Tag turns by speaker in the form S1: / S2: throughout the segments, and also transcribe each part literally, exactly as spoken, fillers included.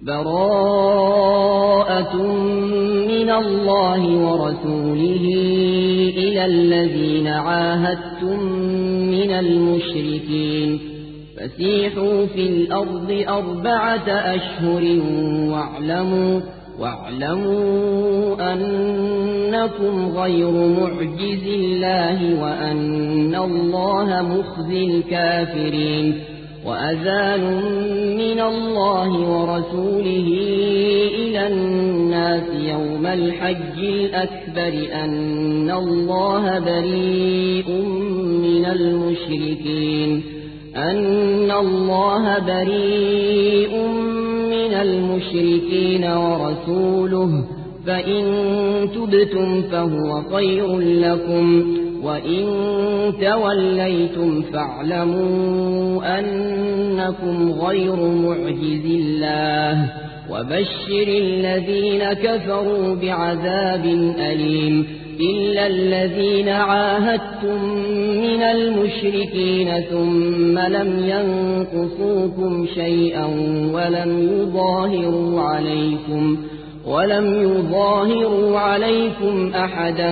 S1: براءة من الله ورسوله إلى الذين عاهدتم من المشركين فسيحوا في الأرض أربعة أشهر واعلموا, واعلموا أنكم غير معجز الله وأن الله مخزي الكافرين وأذان من الله ورسوله إلى الناس يوم الحج الأكبر أن الله بريء من المشركين أن الله بريء من المشركين ورسوله فإن تبتم فهو خير لكم وإن توليتم فاعلموا أنكم غير معجز الله وبشر الذين كفروا بعذاب أليم إلا الذين عاهدتم من المشركين ثم لم ينقصوكم شيئا ولم يظاهروا عليكم ولم يظاهروا عليكم أحدا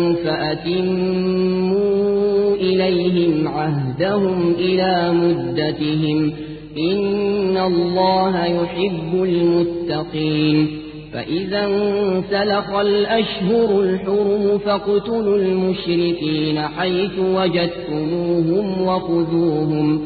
S1: فأتموا إليهم عهدهم إلى مدتهم إن الله يحب المتقين فإذا انسلخ الأشهر الحرم فاقتلوا المشركين حيث وجدتموهم وخذوهم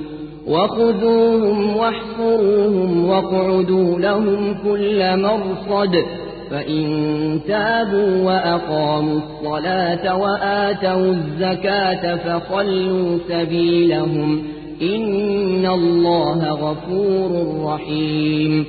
S1: وخذوهم واحصروهم واقعدوا لهم كل مرصد فإن تابوا وأقاموا الصلاة وآتوا الزكاة فخلوا سبيلهم إن الله غفور رحيم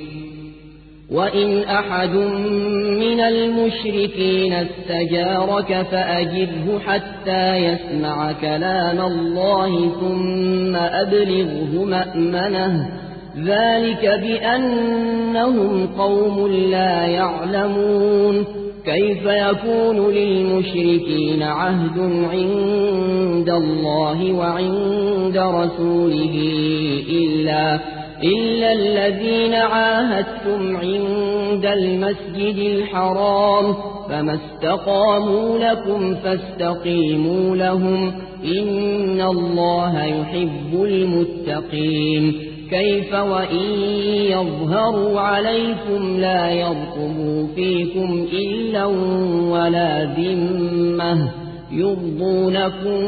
S1: وإن أحد من المشركين استجارك فأجره حتى يسمع كلام الله ثم أبلغه مأمنه ذلك بأنهم قوم لا يعلمون كيف يكون للمشركين عهد عند الله وعند رسوله إلا إلا الذين عاهدتم عند المسجد الحرام فما استقاموا لكم فاستقيموا لهم إن الله يحب المتقين كيف وإن يظهروا عليكم لا يرقبوا فيكم إلا ولا ذمة يرضونكم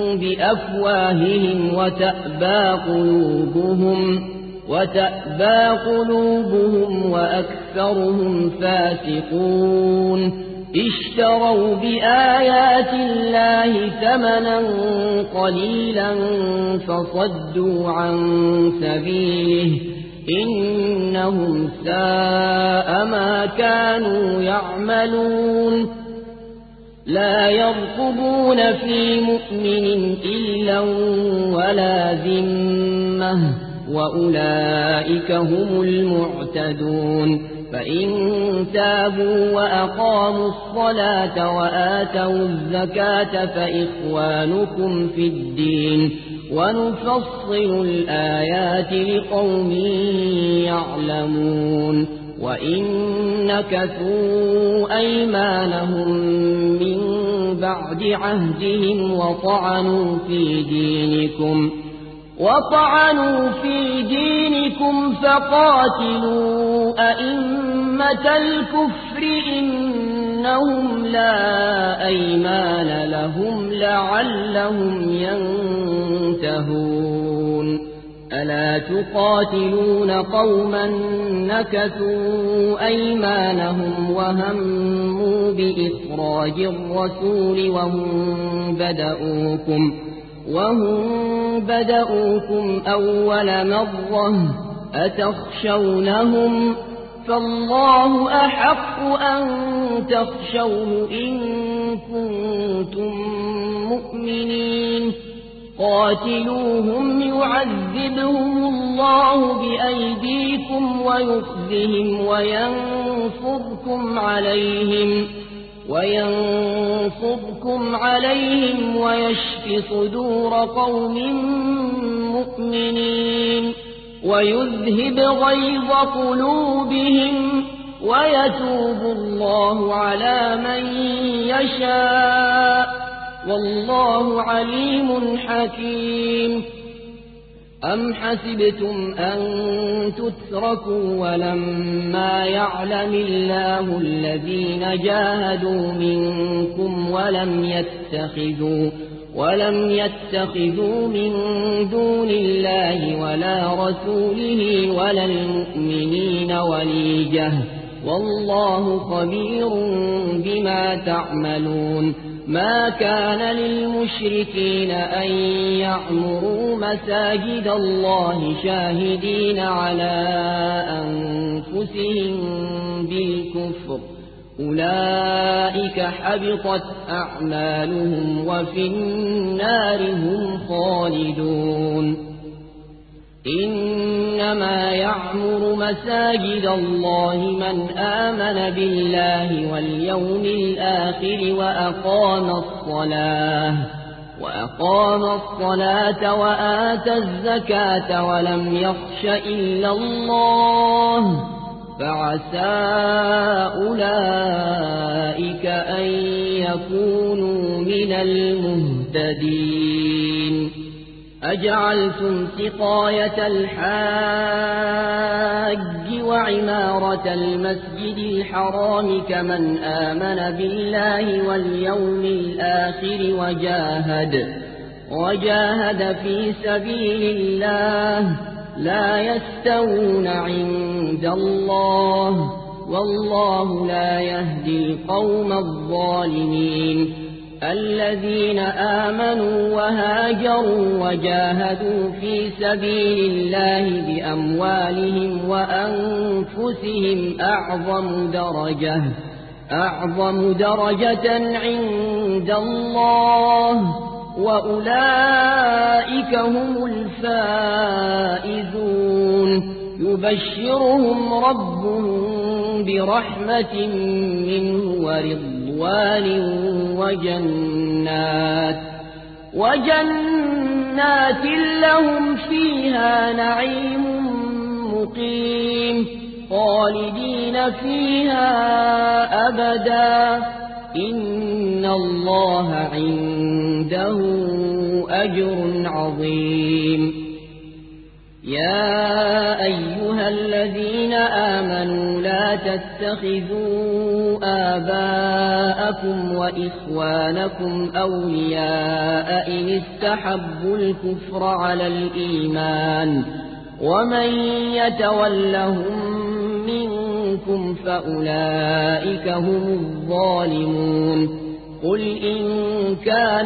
S1: بأفواههم وتأبى قلوبهم وتأبى قلوبهم وأكثرهم فاسقون اشتروا بآيات الله ثمنا قليلا فصدوا عن سبيله إنهم ساء ما كانوا يعملون لا يرقبون في مؤمن إلا ولا ذمة وأولئك هم المعتدون فإن تابوا وأقاموا الصلاة وآتوا الزكاة فإخوانكم في الدين ونفصل الآيات لقوم يعلمون وإن نكثوا أيمانهم من بعد عهدهم وطعنوا في دينكم وطعنوا في دينكم فقاتلوا أئمة الكفر إنهم لا أيمان لهم لعلهم ينتهون ألا تقاتلون قوما نكثوا أيمانهم وهموا بإخراج الرسول وهم بدأوكم وهم بدأوكم أول مرة أتخشونهم فالله أحق أن تخشوه إن كنتم مؤمنين قاتلوهم يعذبهم الله بأيديكم ويخزهم وينصركم عليهم وينصركم عليهم ويشف صدور قوم مؤمنين ويذهب غيظ قلوبهم ويتوب الله على من يشاء والله عليم حكيم. أم حسبتم أن تتركوا ولما يعلم الله الذين جاهدوا منكم ولم يتخذوا ولم يتخذوا من دون الله ولا رسوله ولا المؤمنين وليجة والله خبير بما تعملون. ما كان للمشركين أن يعمروا مساجد الله شاهدين على أنفسهم بالكفر أولئك حبطت أعمالهم وفي النار هم خالدون. إنما يعمر مساجد الله من آمن بالله واليوم الآخر وأقام الصلاة وأقام الصلاة وآتى الزكاة ولم يخش إلا الله فعسى أولئك أن يكونوا من المهتدين. أجعلتم سقاية الحاج وعمارة المسجد الحرام كمن آمن بالله واليوم الآخر وجاهد وجاهد في سبيل الله لا يستوون عند الله والله لا يهدي القوم الظالمين. الذين آمنوا وهاجروا وجاهدوا في سبيل الله بأموالهم وأنفسهم أعظم درجة أعظم درجة عند الله وأولئك هم الفائزون. يبشرهم ربهم برحمة منه ورضوان وجنات وجنات لهم فيها نعيم مقيم خالدين فيها أبدا إن الله عنده أجر عظيم. يا أيها الذين آمنوا لا تتخذوا آباءكم وإخوانكم أولياء إن استحبوا الكفر على الإيمان ومن يتولهم منكم فأولئك هم الظالمون. قل إن كان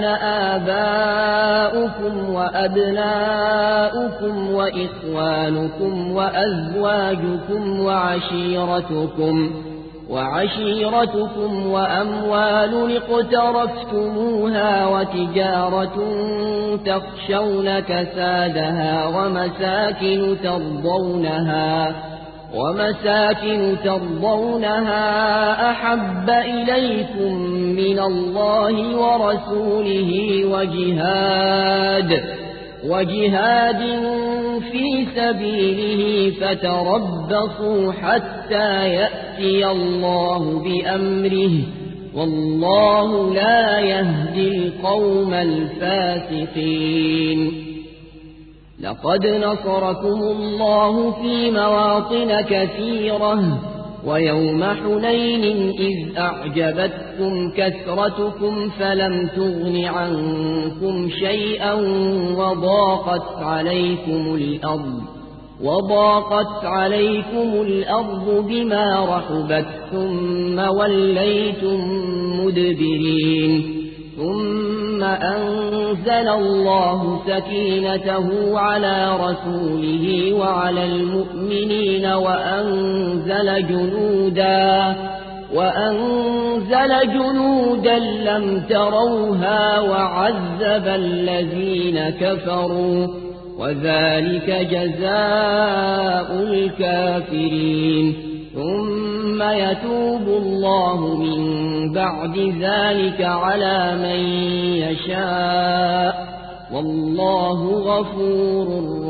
S1: آباؤكم وأبناؤكم وإخوانكم وأزواجكم وعشيرتكم وعشيرتكم وأموال اقترفتموها وتجارة تخشون كسادها ومساكن ترضونها ومساكن ترضونها أحب إليكم من الله ورسوله وجهاد وجهاد في سبيله فتربصوا حتى يأتي الله بأمره والله لا يهدي القوم الفاسقين. لقد نصركم الله في مواطن كثيرة ويوم حنين إذ أعجبتكم كثرتكم فلم تغن عنكم شيئا وضاقت عليكم الأرض وضاقت عليكم الأرض بما رحبت ثم وليتم مدبرين ثم أنزل الله سكينته على رسوله وعلى المؤمنين وأنزل جنودا وأنزل جنودا لم تروها وعذب الذين كفروا وذلك جزاء الكافرين. ثم يتوب الله من بعد ذلك على من يشاء والله غفور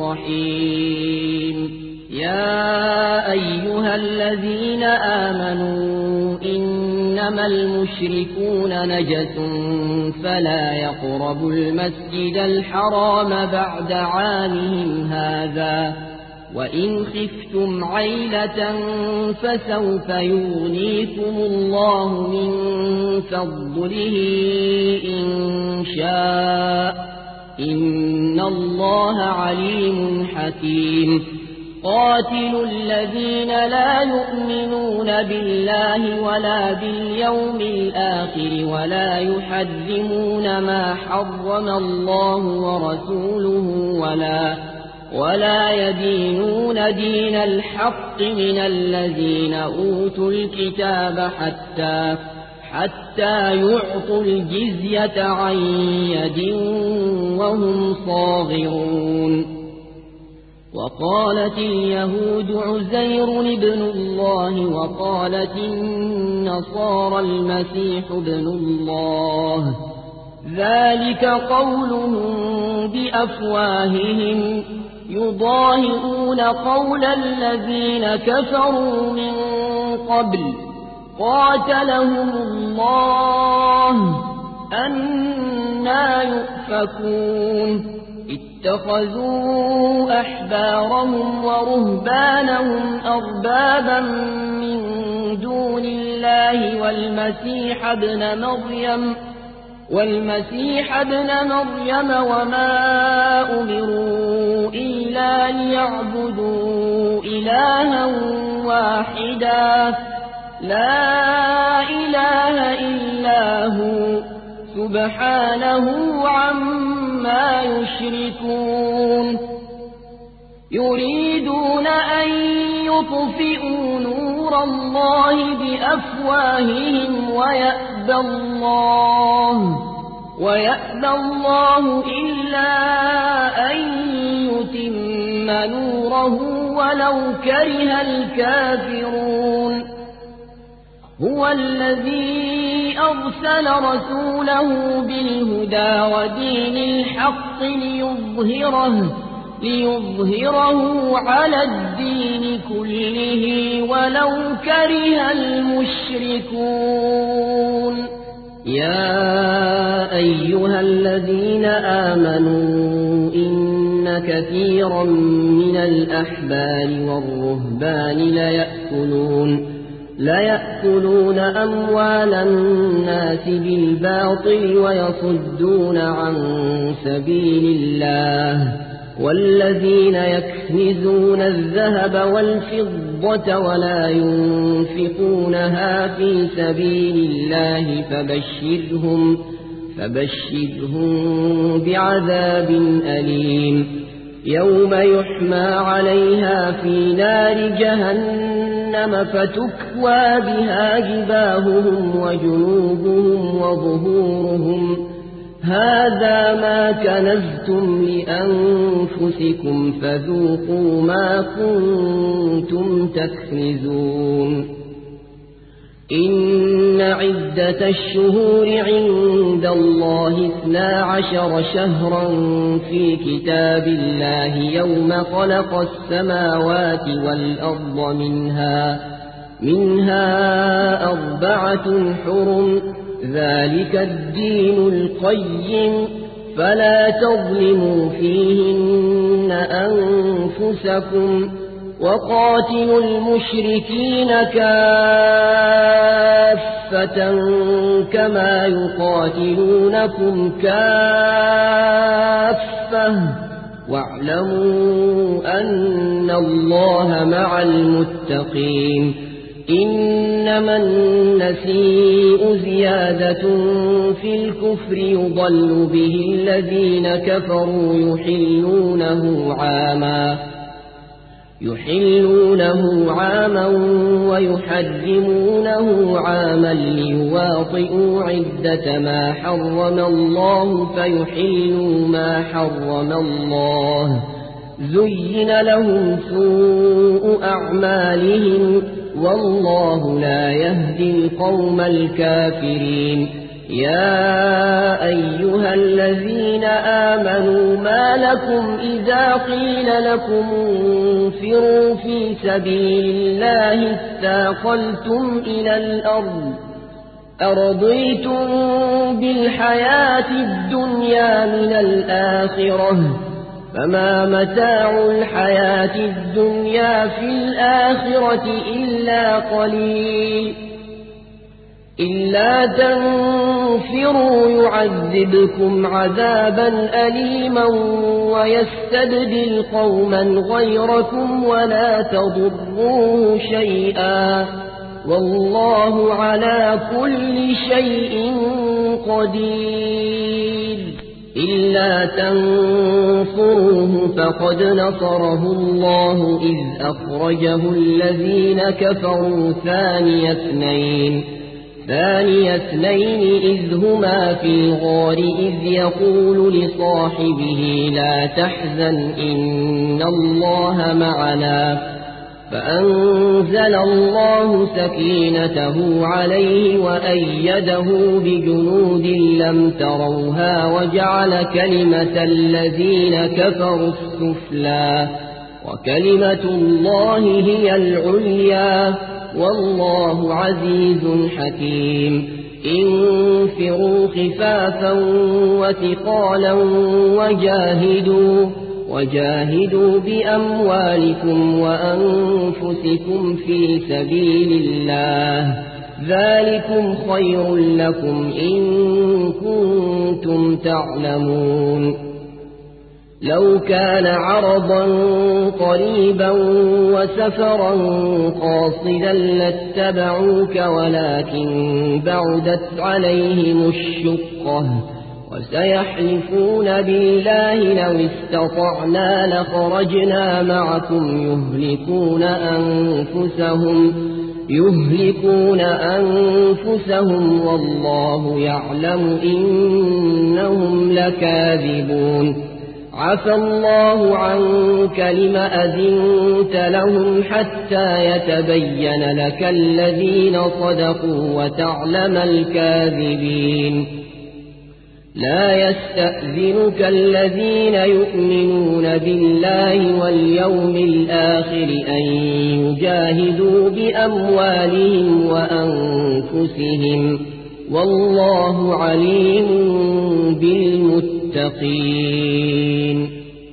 S1: رحيم يا أيها الذين آمنوا إنما المشركون نجس فلا يقربوا المسجد الحرام بعد عامهم هذا وإن خفتم عيلة فسوف يغنيكم الله من فضله إن شاء إن الله عليم حكيم قاتلوا الذين لا يؤمنون بالله ولا باليوم الآخر ولا يحرمون ما حرم الله ورسوله ولا ولا يدينون دين الحق من الذين أوتوا الكتاب حتى حتى يعطوا الجزية عن يد وهم صاغرون وقالت اليهود عزير ابن الله وقالت النصارى المسيح ابن الله ذلك قولهم بأفواههم يضاهئون قول الذين كفروا من قبل قاتلهم الله أنى يؤفكون اتخذوا أحبارهم ورهبانهم أربابا من دون الله والمسيح ابن مريم والمسيح ابن مريم وما أمروا إلا ليعبدوا إلها واحدا لا إله إلا هو سبحانه عما يشركون يريدون أن يطفئوا نور الله بأفواههم ويأبى الله ويأبى الله إلا أن يتم نوره ولو كره الكافرون هو الذي أرسل رسوله بالهدى ودين الحق ليظهره ليظهره على الدين كله ولو كره المشركون يا أيها الذين آمنوا إن كثيرا من الأحبار والرهبان ليأكلون ليأكلون أموال الناس بالباطل ويصدون عن سبيل الله والذين يكنزون الذهب والفضة ولا ينفقونها في سبيل الله فبشرهم فبشرهم بعذاب أليم يوم يحمى عليها في نار جهنم فتكوى بها جباههم وجنوبهم وظهورهم هذا ما كنزتم لأنفسكم فذوقوا ما كنتم تكنزون إن عدة الشهور عند الله اثنا عشر شهرا في كتاب الله يوم خلق السماوات والأرض منها منها أربعة حرم ذلك الدين القيم فلا تظلموا فيهن أنفسكم وقاتلوا المشركين كافة كما يقاتلونكم كافة واعلموا أن الله مع المتقين إنما النسيء زيادة في الكفر يضل به الذين كفروا يحلونه عاما يحلونه عاما ويحرمونه عاما ليواطئوا عدة ما حرم الله فيحلوا ما حرم الله زين لهم سوء أعمالهم والله لا يهدي القوم الكافرين يا أيها الذين آمنوا ما لكم إذا قيل لكم انفروا في سبيل الله اثاقلتم إلى الأرض أرضيتم بالحياة الدنيا من الآخرة فما متاع الحياة الدنيا في الآخرة إلا قليل إلا تنفروا يعذبكم عذابا أليما ويستبدل قوما غيركم ولا تضروه شيئا والله على كل شيء قدير إلا تنصروه فقد نصره الله إذ أخرجه الذين كفروا ثاني اثنين ثاني اثنين إذ هما في الغار إذ يقول لصاحبه لا تحزن إن الله معنا فأنزل الله سكينته عليه وأيده بجنود لم تروها وجعل كلمة الذين كفروا السفلى وكلمة الله هي العليا والله عزيز حكيم انفروا خفافا وثقالا وجاهدوا وجاهدوا بأموالكم وأنفسكم في سبيل الله ذلكم خير لكم إن كنتم تعلمون لو كان عرضا قريبا وسفرا قاصدا لاتبعوك ولكن بعدت عليهم الشقة وسيحلفون بالله لو استطعنا لخرجنا معكم يهلكون أنفسهم يهلكون أنفسهم والله يعلم إنهم لكاذبون عفى الله عنك لم أذنت لهم حتى يتبين لك الذين صدقوا وتعلم الكاذبين لا يستأذنك الذين يؤمنون بالله واليوم الآخر أن يجاهدوا بأموالهم وأنفسهم والله عليم بالمتقين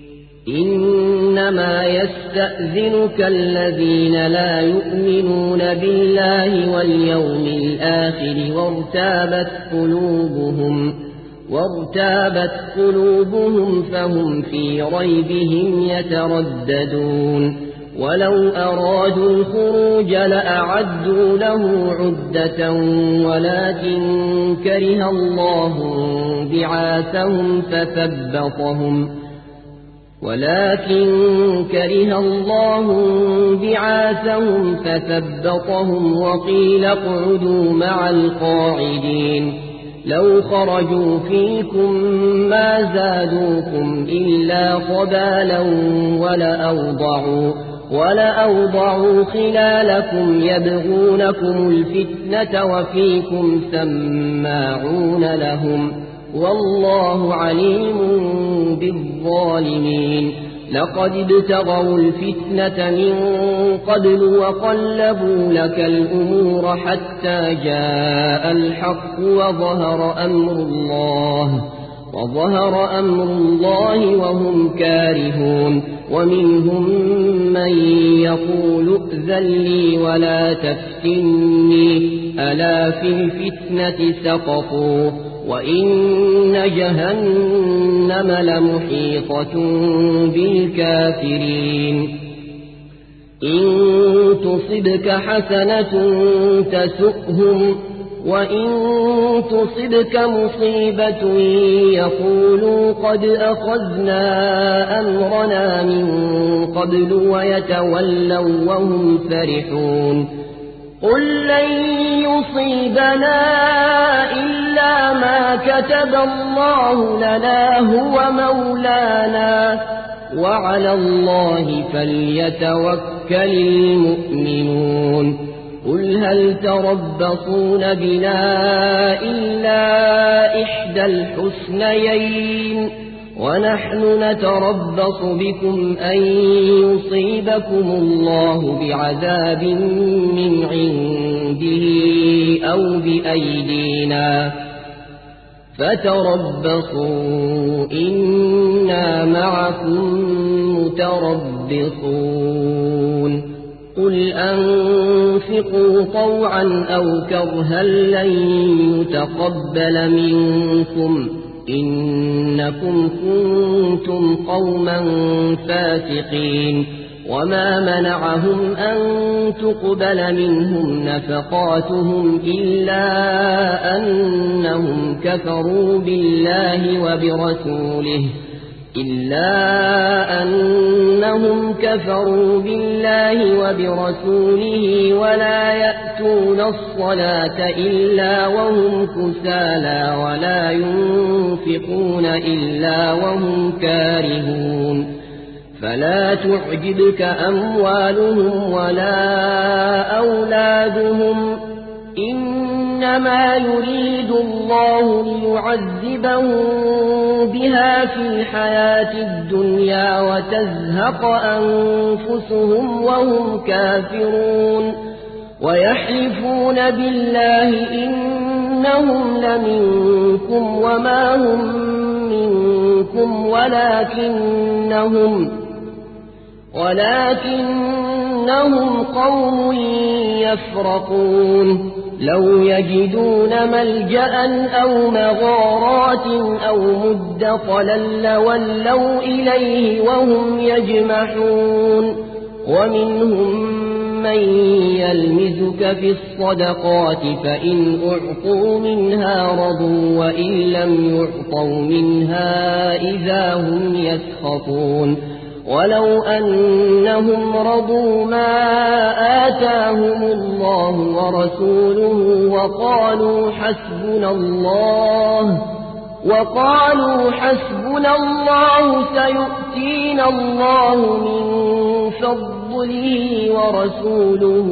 S1: إنما يستأذنك الذين لا يؤمنون بالله واليوم الآخر وارتابت قلوبهم وارتابت قلوبهم فهم في ريبهم يترددون ولو أرادوا الخروج لأعدوا له عدة ولكن كره الله بعاثهم فثبطهم ولكن كره الله بعاثهم فثبطهم وقيل اقعدوا مع القاعدين لو خرجوا فيكم ما زادوكم إلا خبالا ولأوضعوا, ولأوضعوا خلالكم يبغونكم الفتنة وفيكم سماعون لهم والله عليم بالظالمين لقد ابتغوا الفتنة من قبل وقلبوا لك الأمور حتى جاء الحق وظهر أمر الله وظهر أمر الله وهم كارهون ومنهم من يقول ائذن لي ولا تفتني ألا في الفتنة سقطوا وإن جهنم لمحيطة بالكافرين إن تصبك حسنة تسؤهم وإن تصبك مصيبة يقولوا قد أخذنا أمرنا من قبل ويتولوا وهم فرحون قل لن يصيبنا إلا ما كتب الله لنا هو مولانا وعلى الله فليتوكل المؤمنون قل هل تربصون بنا إلا إحدى الحسنيين ونحن نتربص بكم أن يصيبكم الله بعذاب من عنده أو بأيدينا فتربصوا إنا معكم متربصون قل أنفقوا طوعا أو كرها لن يتقبل منكم إنكم كنتم قوما فاسقين وما منعهم أن تقبل منهم نفقاتهم إلا أنهم كفروا بالله وبرسوله إلا أنهم كفروا بالله وبرسوله ولا يأتون الصلاة إلا وهم كسالى ولا ينفقون إلا وهم كارهون فلا تعجبك أموالهم ولا أولادهم إنما يريد الله ليعذبهم بها في الحياة الدنيا وتزهق أنفسهم وهم كافرون ويحلفون بالله إنهم لمنكم وما هم منكم ولكنهم ولكنهم قوم يفرقون لو يجدون ملجأ أو مغارات أو مدخلا لولوا إليه وهم يجمحون ومنهم من يلمزك في الصدقات فإن أعطوا منها رضوا وإن لم يعطوا منها إذا هم يسخطون ولو أنهم رضوا ما آتاهم الله ورسوله وقالوا حسبنا الله وقالوا حسبنا الله سيؤتينا الله من فضله ورسوله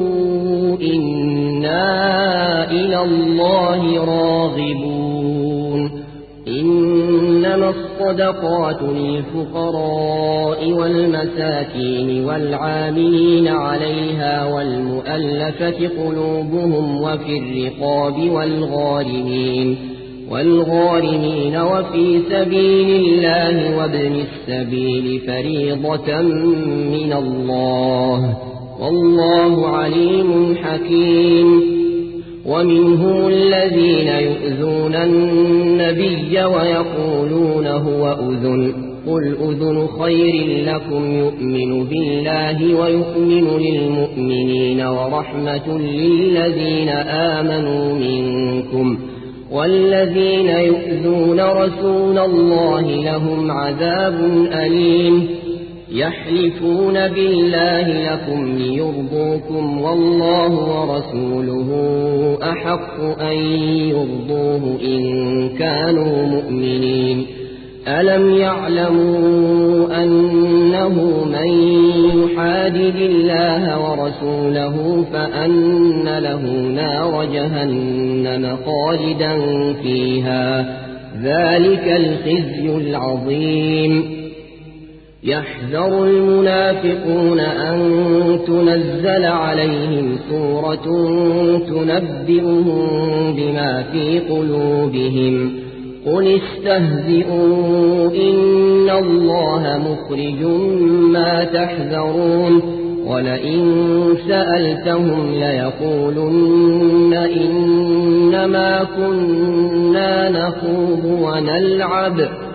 S1: إنا إلى الله راغبون إنما الصدقات للفقراء والمساكين والعاملين عليها والمؤلفة قلوبهم وفي الرقاب والغارمين والغارمين وفي سبيل الله وابن السبيل فريضة من الله والله عليم حكيم ومنهم الذين يؤذون النبي ويقولون هو أذن قل أذن خير لكم يؤمن بالله ويؤمن للمؤمنين ورحمة للذين آمنوا منكم والذين يؤذون رسول الله لهم عذاب أليم يحلفون بالله لكم ليرضوكم والله ورسوله أحق أن يرضوه إن كانوا مؤمنين ألم يعلموا أنه من يحادد الله ورسوله فأن له نار جهنم خالدا فيها ذلك الخزي العظيم يحذر المنافقون أن تنزل عليهم سورة تنبئهم بما في قلوبهم قل استهزئوا إن الله مخرج ما تحذرون ولئن سألتهم ليقولن إنما كنا نخوض ونلعب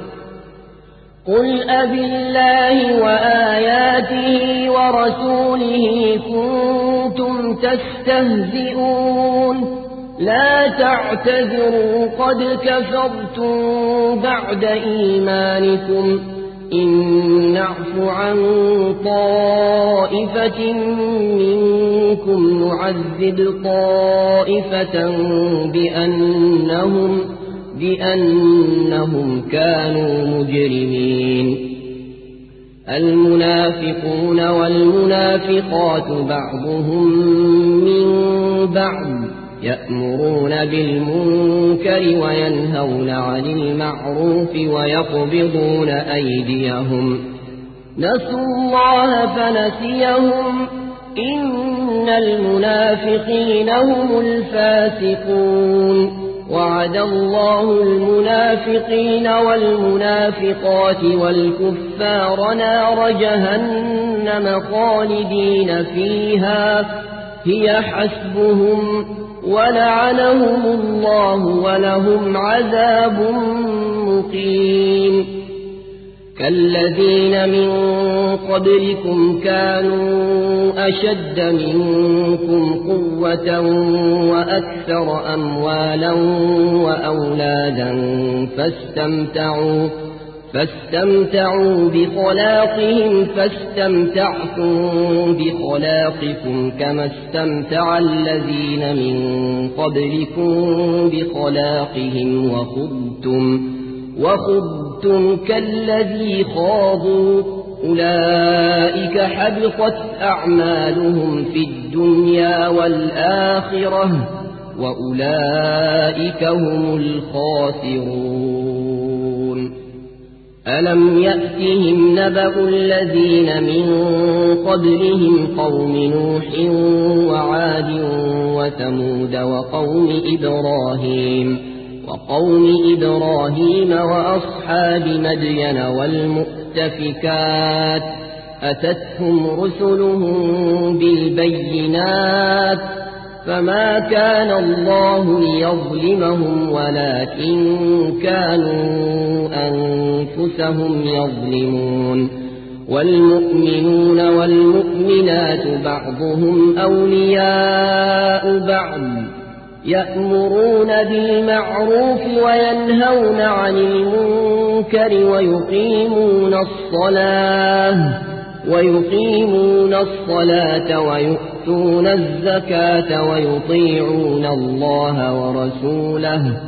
S1: قل أبالله وآياته ورسوله كنتم تستهزئون لا تعتذروا قد كفرتم بعد إيمانكم إن نعف عن طائفة منكم نعذب طائفة بأنهم بأنهم كانوا مجرمين المنافقون والمنافقات بعضهم من بعض يأمرون بالمنكر وينهون عن المعروف ويقبضون أيديهم نسوا الله فنسيهم إن المنافقين هم الفاسقون وعد الله المنافقين والمنافقات والكفار نار جهنم خالدين فيها هي حسبهم ولعنهم الله ولهم عذاب مقيم كالذين من قبلكم كانوا أشد منكم قوة وأكثر أموالا وأولادا فاستمتعوا فاستمتعوا بخلاقهم فاستمتعتم بخلاقكم كما استمتع الذين من قبلكم بخلاقهم وخضتم وخضتم كالذي خاضوا أولئك حبطت أعمالهم في الدنيا والآخرة وأولئك هم الخاسرون ألم يأتهم نبأ الذين من قبلهم قوم نوح وعاد وثمود وقوم إبراهيم وقوم إبراهيم وأصحاب مدين والمؤتفكات أتتهم رسلهم بالبينات فما كان الله ليظلمهم ولكن كانوا أنفسهم يظلمون والمؤمنون والمؤمنات بعضهم أولياء بعض يأمرون بالمعروف وينهون عن المنكر ويقيمون الصلاة ويقيمون الصلاة ويؤتون الزكاة ويطيعون الله ورسوله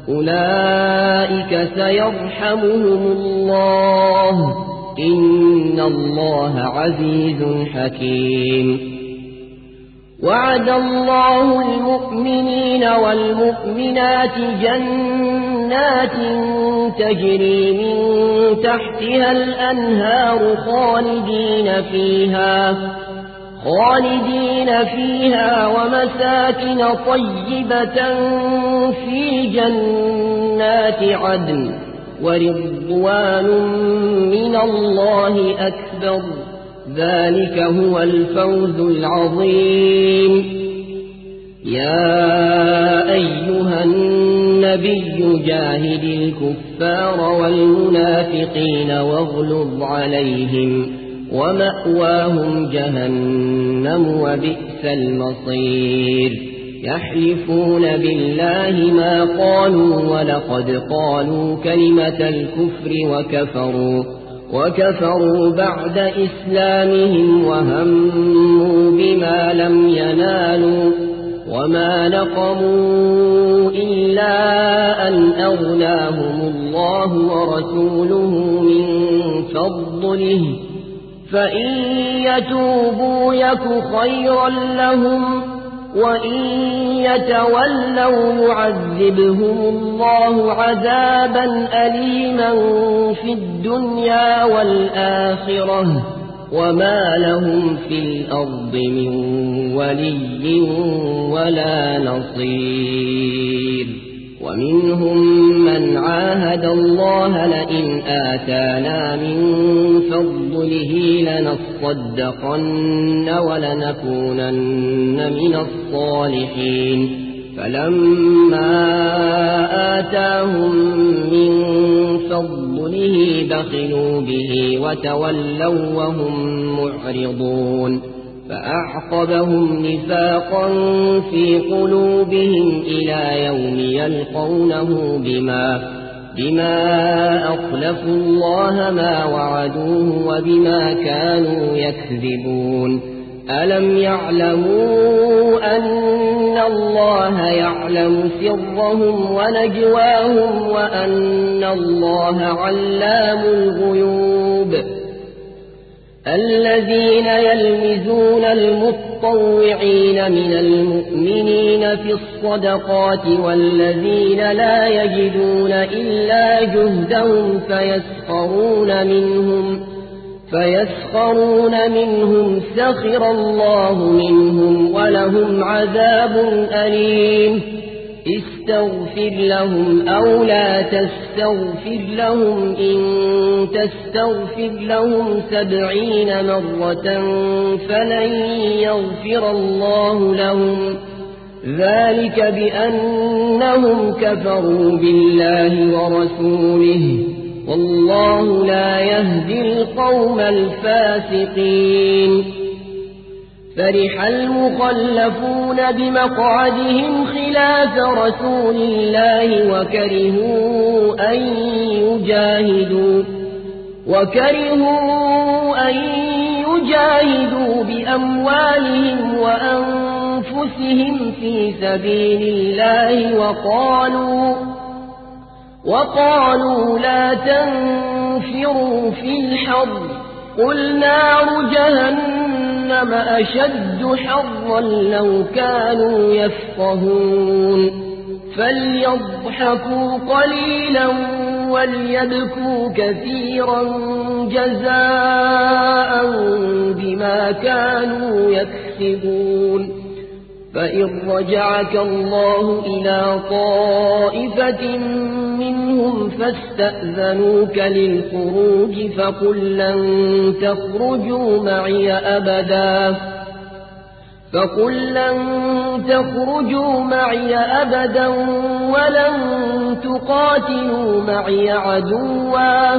S1: أولئك سيرحمهم الله إن الله عزيز حكيم وعد الله المؤمنين والمؤمنات جنات تجري من تحتها الأنهار خالدين فيها خالدين فيها ومساكن طيبة في جنات عدن ورضوان من الله أكبر ذلك هو الفوز العظيم يا أيها النبي جاهد الكفار والمنافقين واغلظ عليهم ومأواهم جهنم وبئس المصير يحلفون بالله ما قالوا ولقد قالوا كلمة الكفر وكفروا وكفروا بعد إسلامهم وهموا بما لم ينالوا وما نقموا إلا أن أغناهم الله ورسوله من فضله فإن يتوبوا يك خيرا لهم وإن يتولوا يعذبهم الله عذابا أليما في الدنيا والآخرة وما لهم في الأرض من ولي ولا نصير ومنهم من عاهد الله لئن آتانا من فضله لنصدقن ولنكونن من الصالحين فلما آتاهم من فضله بخلوا به وتولوا وهم معرضون فأعقبهم نفاقا في قلوبهم إلى يوم يلقونه بما بما أخلفوا الله ما وعدوه وبما كانوا يكذبون ألم يعلموا أن الله يعلم سرهم ونجواهم وأن الله علام الغيوب الذين يلمزون المطلوب المتطوعين من المؤمنين في الصدقات والذين لا يجدون إلا جهدهم فيسخرون منهم فيسخرون منهم سخر الله منهم ولهم عذاب أليم استغفر لهم أو لا تستغفر لهم إن تستغفر لهم سبعين مرة فلن يغفر الله لهم ذلك بأنهم كفروا بالله ورسوله والله لا يهدي القوم الفاسقين فرح المخلفون بمقعدهم خلاف رسول الله وكرهوا أن يجاهدوا وكرهوا أن يجاهدوا بأموالهم وأنفسهم في سبيل الله وقالوا وقالوا لا تنفروا في الحر قل نار جهنم أشد حرا لو كانوا يفقهون فليضحكوا قليلا وليبكوا كثيرا جزاء بما كانوا يكسبون فإن رجعك الله إلى طائفة منهم فاستأذنوك للخروج فقل لن تخرجوا معي أبدا فقل لن تخرجوا معي أبدا ولن تقاتلوا معي عدوا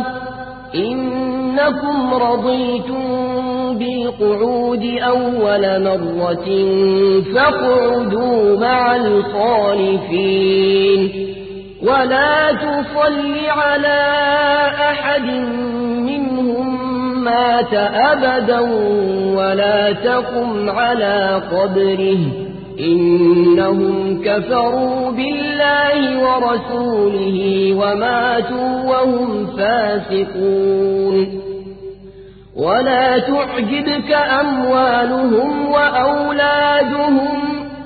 S1: إنكم رضيتم بالقعود أول مرة فاقعدوا مع الخالفين ولا تصل على أحد منهم مات أبدا ولا تقم على قبره إنهم كفروا بالله ورسوله وماتوا وهم فاسقون ولا تعجبك أموالهم وأولادهم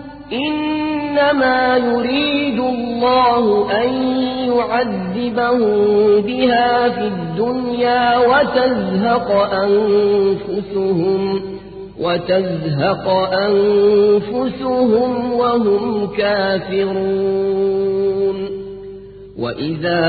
S1: إنما يريد الله أن يعذبهم بها في الدنيا وتزهق أنفسهم وتزهق أنفسهم وهم كافرون وإذا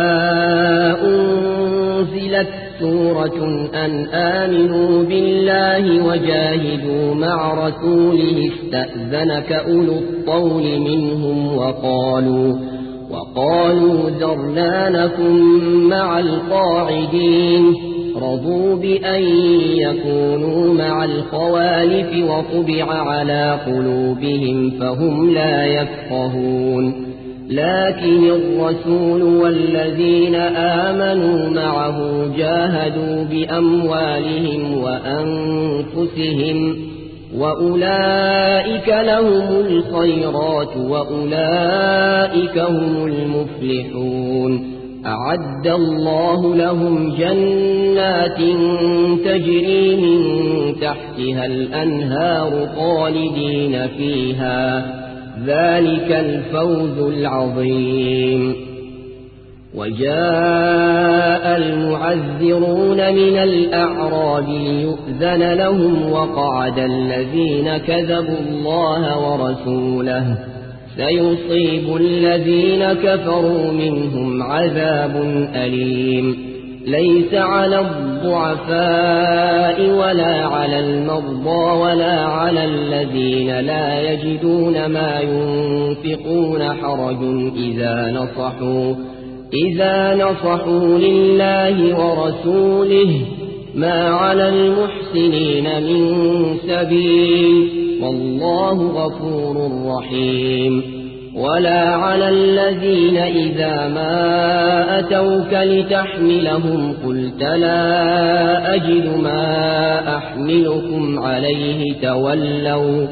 S1: أنزلت سورة أن آمنوا بالله وجاهدوا مع رسوله استأذنك أولو الطول منهم وقالوا وقالوا ذرنا نكن مع القاعدين رضوا بأن يكونوا مع الخوالف وطبع على قلوبهم فهم لا يفقهون لكن الرسول والذين آمنوا معه جاهدوا بأموالهم وأنفسهم وأولئك لهم الخيرات وأولئك هم المفلحون أعد الله لهم جنات تجري من تحتها الأنهار خالدين فيها ذلك الفوز العظيم وجاء المعذرون من الأعراب ليؤذن لهم وقعد الذين كذبوا الله ورسوله سيصيب الذين كفروا منهم عذاب أليم ليس على الضعفاء ولا على المرضى ولا على الذين لا يجدون ما ينفقون حرج إذا نصحوا إذا نصحوا لله ورسوله ما على المحسنين من سبيل والله غفور رحيم ولا على الذين إذا ما أتوك لتحملهم قلت لا أجد ما أحملكم عليه تولوا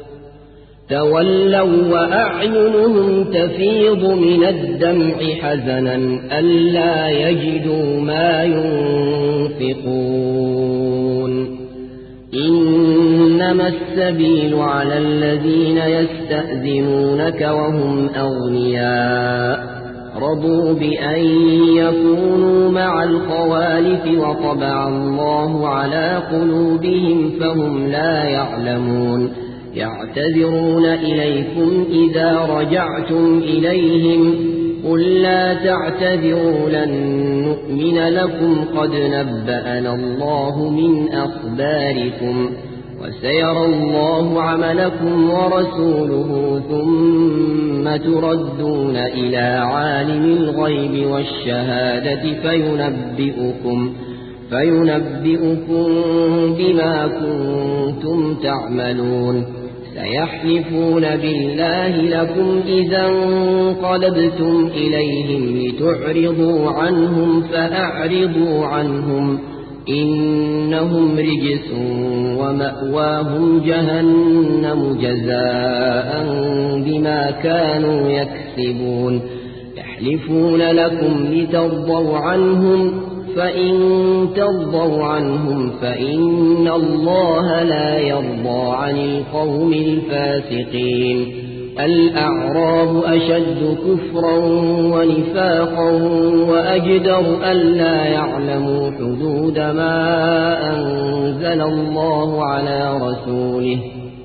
S1: تولوا وأعينهم تفيض من الدمع حزنا ألا يجدوا ما ينفقون إنما السبيل على الذين يستأذنونك وهم أغنياء رضوا بأن يكونوا مع الخوالف وطبع الله على قلوبهم فهم لا يعلمون يعتذرون إليكم إذا رجعتم إليهم قل لا تعتذروا لن نؤمن لكم قد نبأنا الله من أخباركم وسيرى الله عملكم ورسوله ثم تردون إلى عالم الغيب والشهادة فينبئكم فينبئكم بما كنتم تعملون سيحلفون بالله لكم إذا انقلبتم إليهم لتعرضوا عنهم فأعرضوا عنهم إنهم رجس ومأواهم جهنم جزاء بما كانوا يكسبون يحلفون لكم لترضوا عنهم فإن ترضوا عنهم فإن الله لا يرضى عن القوم الفاسقين الأعراب أشد كفرا ونفاقا وأجدر ألا يعلموا حدود ما أنزل الله على رسوله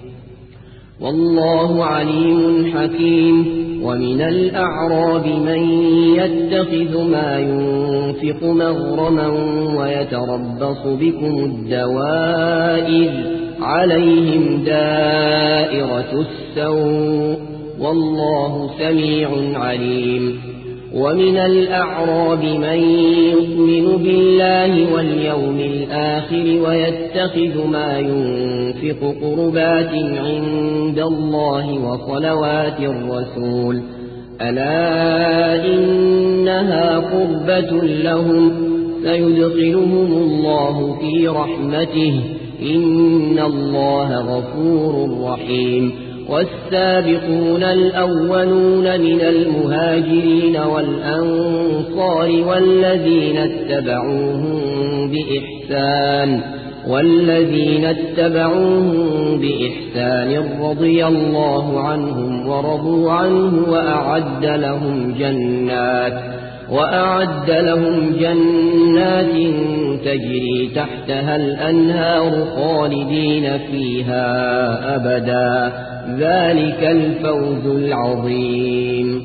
S1: والله عليم حكيم ومن الأعراب من يتخذ ما ينفق مغرما ويتربص بكم الدوائر عليهم دائرة السوء والله سميع عليم ومن الأعراب من يؤمن بالله واليوم الآخر ويتخذ ما ينفق قربات عند الله وصلوات الرسول ألا إنها قربة لهم سيدخلهم الله في رحمته إن الله غفور رحيم والسابقون الأولون من المهاجرين والأنصار والذين اتبعوهم بإحسان والذين اتبعوهم بإحسان رضي الله عنهم ورضوا عنه وأعد لهم جنات وأعد لهم جنات تجري تحتها الأنهار خالدين فيها أبدا ذلك الفوز العظيم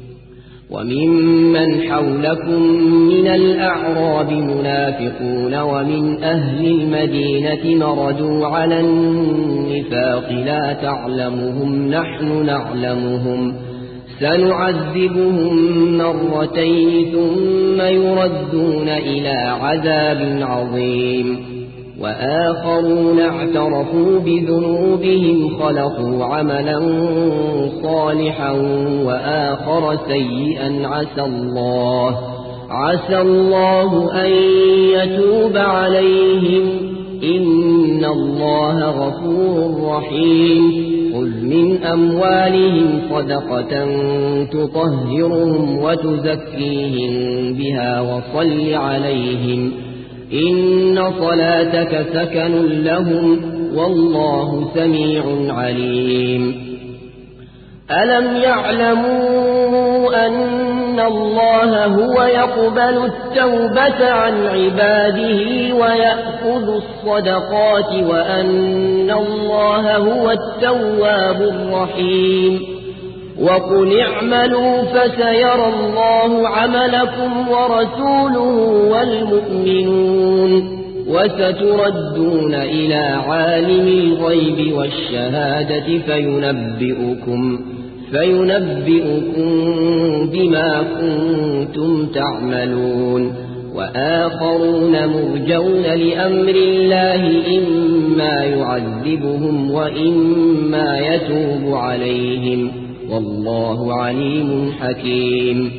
S1: وممن حولكم من الأعراب منافقون ومن أهل المدينة مردوا على النفاق لا تعلمهم نحن نعلمهم سنعذبهم مرتين ثم يردون إلى عذاب عظيم وآخرون اعترفوا بذنوبهم خلقوا عملا صالحا وآخر سيئا عسى الله عسى الله أن يتوب عليهم إن الله غفور رحيم خذ من أموالهم صدقة تطهرهم وتزكيهم بها وصل عليهم إن صلاتك سكن لهم والله سميع عليم ألم يعلموا أن الله هو يقبل التوبة عن عباده ويأخذ الصدقات وأن الله هو التواب الرحيم وقل اعملوا فسيرى الله عملكم ورسوله والمؤمنون وستردون إلى عالم الغيب والشهادة فينبئكم فينبئكم بما كنتم تعملون وآخرون مرجون لأمر الله إما يعذبهم وإما يتوب عليهم والله عليم حكيم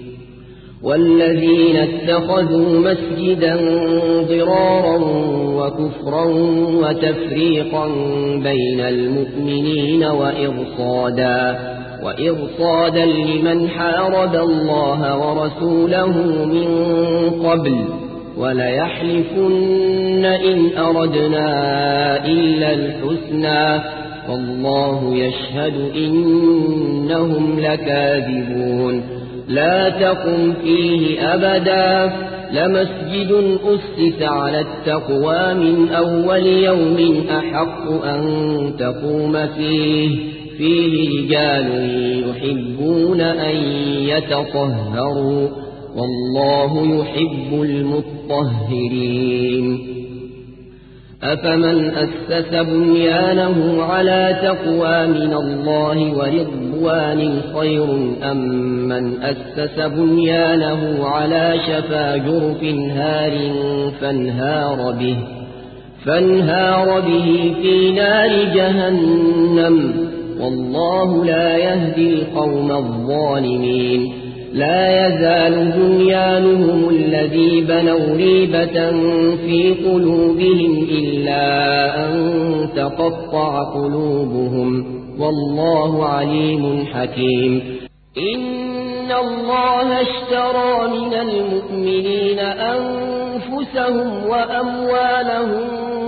S1: والذين اتخذوا مسجدا ضرارا وكفرا وتفريقا بين المؤمنين وإرصادا وإرصادا لمن حارب الله ورسوله من قبل وليحلفن إن أردنا إلا الحسنى والله يشهد إنهم لكاذبون لا تقم فيه أبدا لمسجد أسس على التقوى من أول يوم أحق أن تقوم فيه فيه رجال يحبون أن يتطهروا والله يحب المطهرين أفمن أسس بنيانه على تقوى من الله ورضوان خير أم من أسس بنيانه على شفا جرف هار فانهار به فانهار به في نار جهنم والله لا يهدي القوم الظالمين لا يزال بنيانهم الذي بنوا ريبة في قلوبهم إلا أن تقطع قلوبهم والله عليم حكيم إن الله اشترى من المؤمنين أنفسهم وأموالهم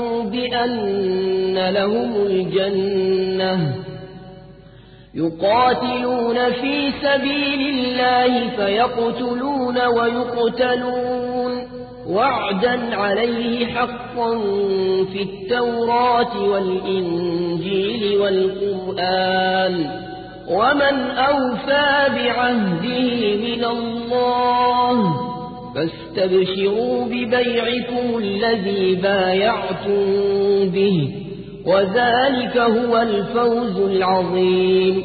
S1: بأن لهم الجنة يقاتلون في سبيل الله فيقتلون ويقتلون وعدا عليه حقا في التوراة والإنجيل والقرآن ومن أوفى بعهده من الله فاستبشروا ببيعكم الذي بايعتم به وذلك هو الفوز العظيم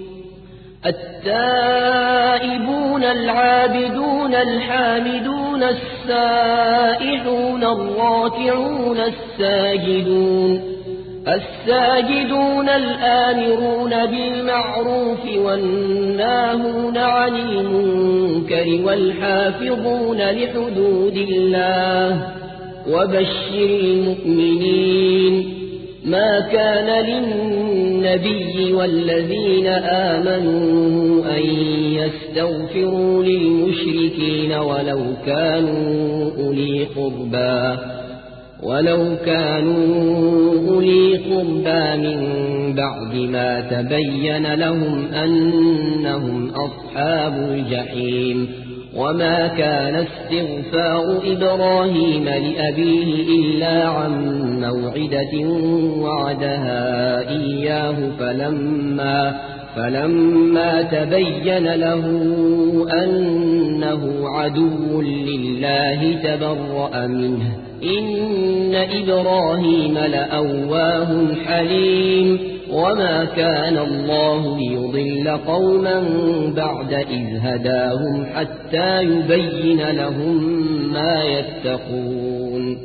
S1: التائبون العابدون الحامدون السائحون الراكعون الساجدون الساجدون الآمرون بالمعروف والناهون عن المنكر والحافظون لحدود الله وبشر المؤمنين ما كان للنبي والذين آمنوا أن يستغفروا للمشركين ولو كانوا أولي قربى ولو كانوا أولي قربى من بعد ما تبين لهم أنهم أصحاب الجحيم وما كان استغفار إبراهيم لأبيه إلا عن موعدة وعدها إياه فلما, فلما تبين له أنه عدو لله تبرأ منه إن إبراهيم لأواه حليم وما كان الله ليضل قوما بعد إذ هداهم حتى يبين لهم ما يتقون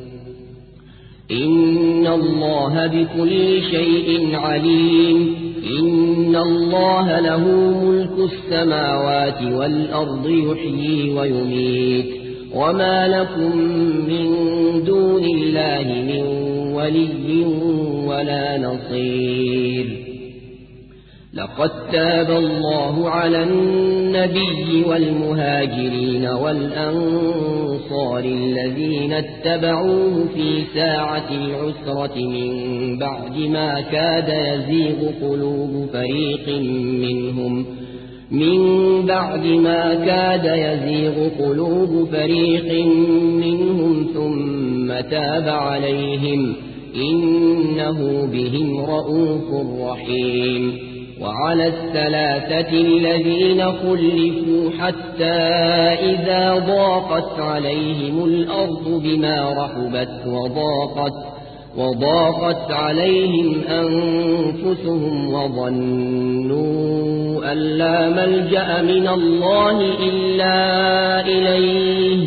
S1: إن الله بكل شيء عليم إن الله له ملك السماوات والأرض يحيي ويميت وما لكم من دون الله من ولي ولا نصير لقد تاب الله على النبي والمهاجرين والأنصار الذين اتبعوه في ساعة العسرة من بعد ما كاد يزيغ قلوب فريق منهم من بعد ما كاد يزيغ قلوب فريق منهم ثم تاب عليهم إنه بهم رءوف رحيم وعلى الثلاثة الذين خلفوا حتى إذا ضاقت عليهم الأرض بما رحبت وضاقت وضاقت عليهم أنفسهم وظنوا أن لا ملجأ من الله إلا إليه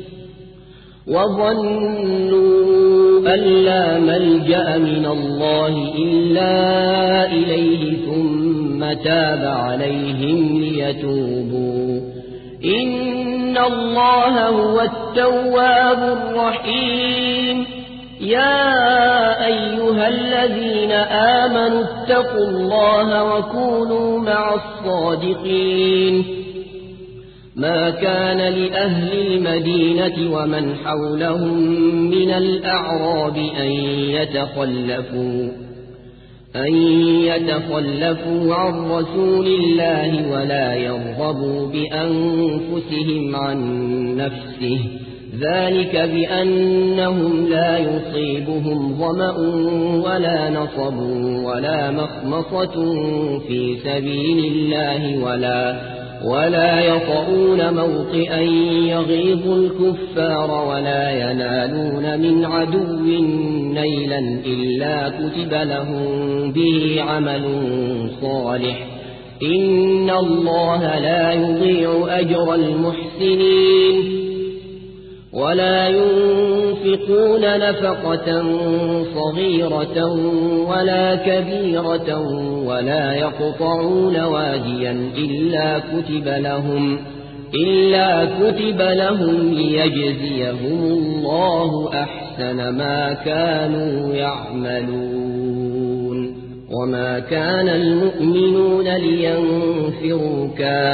S1: وظنوا أن لا ملجأ من الله إلا إليه ثم تاب عليهم ليتوبوا إن الله هو التواب الرحيم يا أيها الذين آمنوا اتقوا الله وكونوا مع الصادقين ما كان لأهل المدينة ومن حولهم من الأعراب أن يتخلفوا أن يتخلفوا عن رسول الله ولا يرغبوا بأنفسهم عن نفسه، ذلك بأنهم لا يصيبهم ظمأ ولا نصب ولا مخمصة في سبيل الله ولا ولا يطؤون موطئا يغيظ الكفار ولا ينالون من عدو نيلا إلا كتب لهم به عمل صالح، إن الله لا يضيع أجر المحسنين. ولا ينفقون نفقة صغيرة ولا كبيرة ولا يقطعون واديا إلا كتب لهم إلا كتب لهم ليجزيهم الله أحسن ما كانوا يعملون. وما كان المؤمنون لينفروا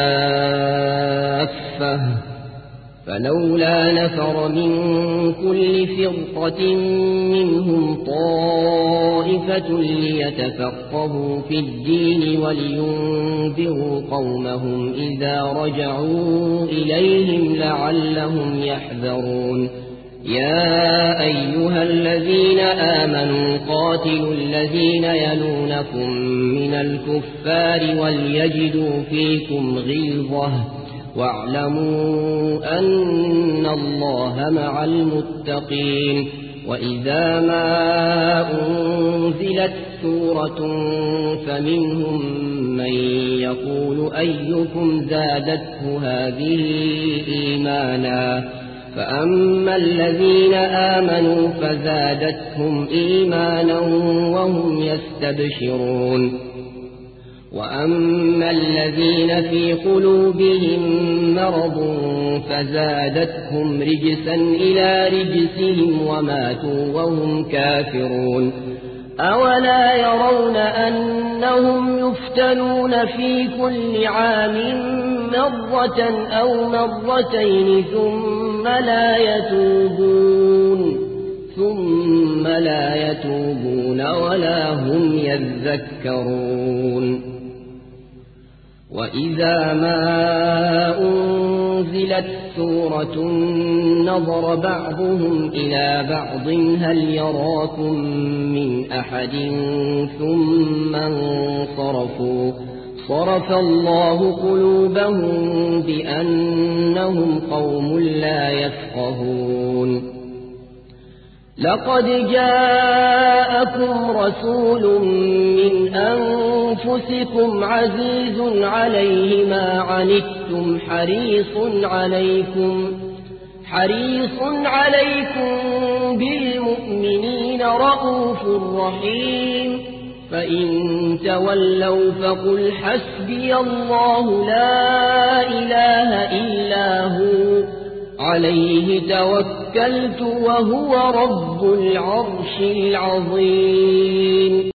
S1: كافة، فلولا نفر من كل فرقة منهم طائفة ليتفقهوا في الدين ولينذروا قومهم إذا رجعوا إليهم لعلهم يحذرون. يا أيها الذين آمنوا قاتلوا الذين يلونكم من الكفار وليجدوا فيكم غلظة واعلموا أن الله مع المتقين. وإذا ما أنزلت سورة فمنهم من يقول أيكم زادته هذه إيمانا، فأما الذين آمنوا فزادتهم إيمانا وهم يستبشرون، وأما الذين في قلوبهم مرض فزادتهم رجسا إلى رجسهم وماتوا وهم كافرون. أولا يرون أنهم يفتنون في كل عام مرة أو مرتين ثم لا يتوبون ثم لا يتوبون ولا هم يذكرون. وإذا ما أنزلت سورة نظر بعضهم إلى بعض هل يراكم من أحد ثم انصرفوا صرف الله قلوبهم بأنهم قوم لا يفقهون. لقد جاءكم رسول من أنفسكم عزيز عليه ما عنتم حريص عليكم حريص عليكم بالمؤمنين رؤوف رحيم. فإن تولوا فقل حسبي الله لا إله إلا هو عليه توكلت وهو رب العرش العظيم.